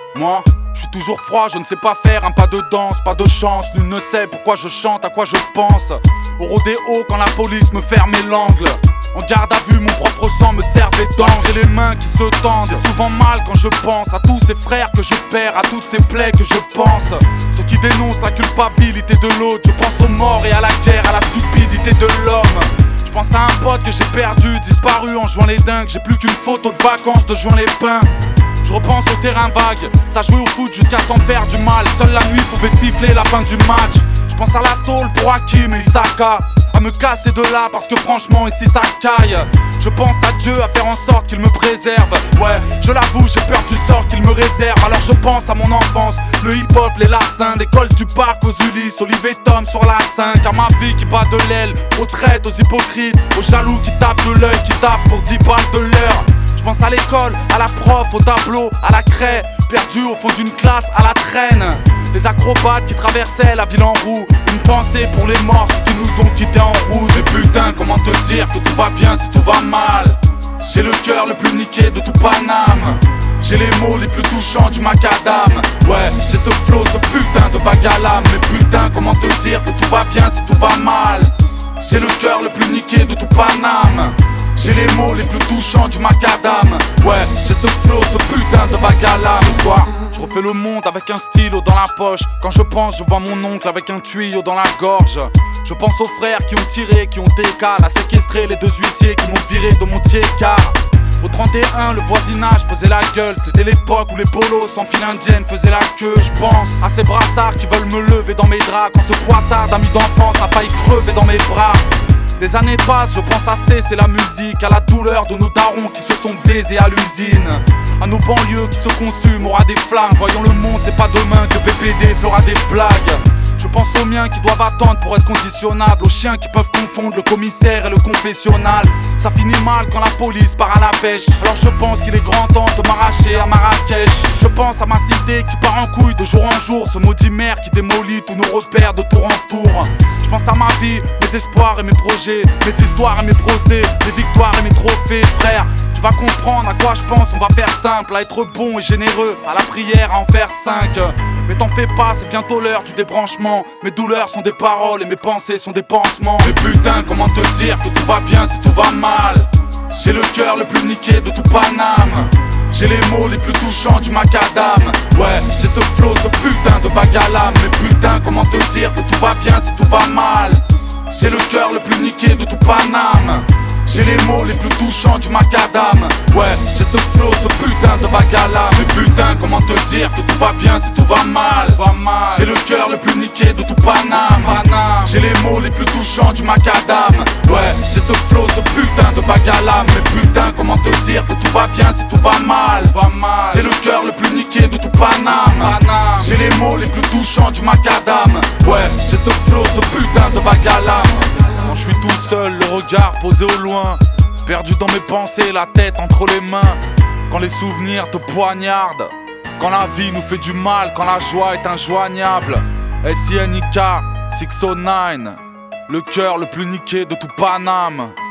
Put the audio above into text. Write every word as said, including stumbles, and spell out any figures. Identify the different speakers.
Speaker 1: Moi, je suis toujours froid, je ne sais pas faire un pas de danse, pas de chance. Nul ne sait pourquoi je chante, à quoi je pense. Au rodéo quand la police me fermait l'angle. En garde à vue, mon propre sang me servait d'angle. J'ai les mains qui se tendent, j'ai souvent mal quand je pense à tous ces frères que je perds, à toutes ces plaies que je pense. Ceux qui dénoncent la culpabilité de l'autre. Je pense aux morts et à la guerre, à la stupidité de l'homme. Je pense à un pote que j'ai perdu, disparu en jouant les dingues. J'ai plus qu'une photo de vacances de juin les pins. Je repense au terrain vague, ça jouait au foot jusqu'à s'en faire du mal. Seule la nuit pouvait siffler la fin du match. Je pense à la tôle pour Hakim et Isaka, à me casser de là parce que franchement ici ça caille. Je pense à Dieu, à faire en sorte qu'il me préserve. Ouais, je l'avoue, j'ai peur du sort qu'il me réserve. Alors je pense à mon enfance, le hip-hop, les larcins, l'école du parc, aux Ulysses, Olive et Tom sur la cinq. À ma vie qui bat de l'aile, aux traites, aux hypocrites, aux jaloux qui tapent de l'œil, qui tapent pour dix balles de l'heure. Je pense à l'école, à la prof, au tableau, à la craie, perdu au fond d'une classe, à la traîne. Les acrobates qui traversaient la ville en roue. Une pensée pour les morts, ceux qui nous ont quittés en route. Et putain, comment te dire que tout va bien si tout va mal. J'ai le cœur le plus niqué de tout Paname. J'ai les mots les plus touchants du macadam. Ouais, j'ai ce flow, ce putain de vague à l'âme. Mais putain, comment te dire que tout va bien si tout va mal. J'ai le cœur le plus niqué de tout Paname. J'ai les mots les plus touchants du macadam. Ouais, j'ai ce flow, ce putain de vague à l'âme. Ce soir, je refais le monde avec un stylo dans la poche. Quand je pense, je vois mon oncle avec un tuyau dans la gorge. Je pense aux frères qui ont tiré, qui ont décalé, à séquestrer les deux huissiers qui m'ont viré de mon tiers-car. Au trente et un, le voisinage faisait la gueule. C'était l'époque où les polos sans fil indienne faisaient la queue. Je pense à ces brassards qui veulent me lever dans mes draps. Quand ce poissard d'amis d'enfance a failli crever dans mes bras. Les années passent, je pense à cesser la musique, à la douleur de nos darons qui se sont baisés à l'usine, à nos banlieues qui se consument, aura des flammes. Voyons le monde, c'est pas demain que B P D fera des blagues. Je pense aux miens qui doivent attendre pour être conditionnables, aux chiens qui peuvent confondre le commissaire et le confessionnal. Ça finit mal quand la police part à la pêche. Alors je pense qu'il est grand temps de m'arracher à Marrakech. Je pense à ma cité qui part en couille de jour en jour, ce maudit maire qui démolit tous nos repères de tour en tour. Je pense à ma vie, mes espoirs et mes projets, mes histoires et mes procès, mes victoires et mes trophées, frère. Tu vas comprendre à quoi je pense, on va faire simple, à être bon et généreux, à la prière à en faire cinq. Mais t'en fais pas, c'est bientôt l'heure du débranchement. Mes douleurs sont des paroles et mes pensées sont des pansements. Mais putain, comment te dire que tout va bien si tout va mal. J'ai le cœur le plus niqué de tout Paname. J'ai les mots les plus touchants du macadam. Ouais, j'ai ce flow, ce putain de vague à l'âme. Mais putain, comment te dire que tout va bien si tout va mal. J'ai le cœur le plus niqué de tout Paname. J'ai les mots les plus touchants du macadam. Ouais, j'ai ce flow, ce putain de vague à l'âme. Mais putain, comment te dire que tout va bien si tout va mal. J'ai le cœur le plus niqué de tout Paname. J'ai les mots les plus touchants du macadam. Ouais, j'ai ce flow, ce putain de vague à l'âme. Mais putain, comment te dire que tout va bien si tout va mal. J'ai le cœur le plus niqué de tout Paname. J'ai les mots les plus touchants du macadam. Ouais, j'ai ce flow, ce putain de vague à l'âme. Quand je suis tout seul, le regard posé au loin, perdu dans mes pensées, la tête entre les mains. Quand les souvenirs te poignardent, quand la vie nous fait du mal, quand la joie est injoignable. S I N I K six oh neuf, le cœur le plus niqué de tout Paname.